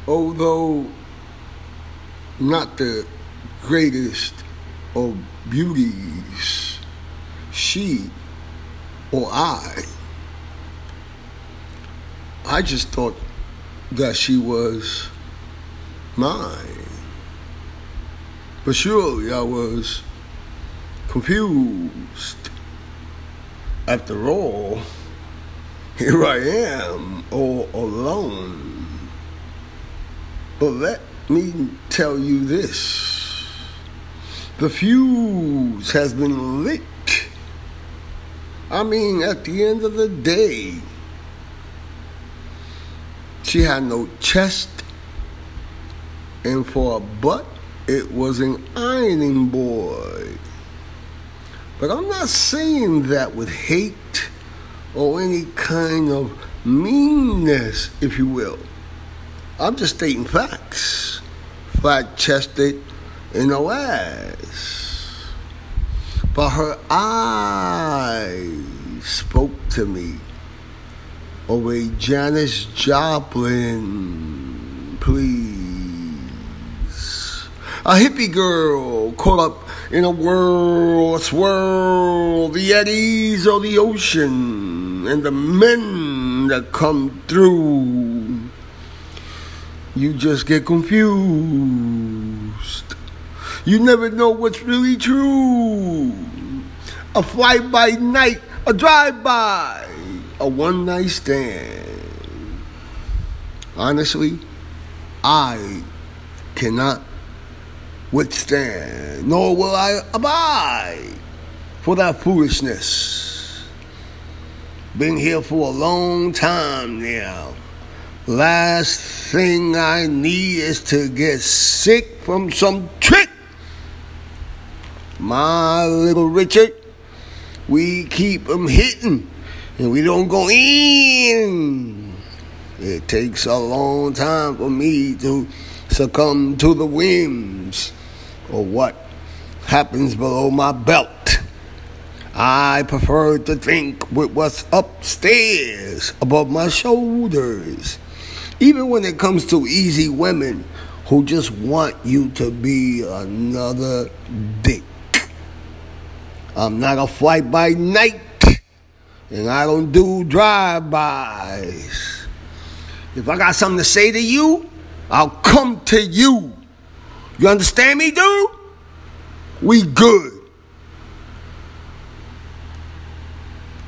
although not the greatest of beauties, she or I just thought that she was mine. But surely I was confused. After all, here I am, all alone. But let me tell you this. The fuse has been lit. I mean, at the end of the day, she had no chest, and for a butt, it was an ironing board. But I'm not saying that with hate or any kind of meanness, if you will. I'm just stating facts. Flat-chested and no ass. But her eyes spoke to me of a Janis Joplin, please. A hippie girl caught up in a swirl, the eddies of the ocean, and the men that come through. You just get confused. You never know what's really true. A fly-by-night, a drive-by, a one-night stand. Honestly, I cannot withstand, nor will I abide for that foolishness. Been here for a long time now. Last thing I need is to get sick from some trick. My little Richard, we keep 'em hitting and we don't go in. It takes a long time for me to succumb to the whims or what happens below my belt. I prefer to think with what's upstairs above my shoulders. Even when it comes to easy women who just want you to be another dick. I'm not a fly-by-night, and I don't do drive-bys. If I got something to say to you, I'll come to you. You understand me, dude? We good.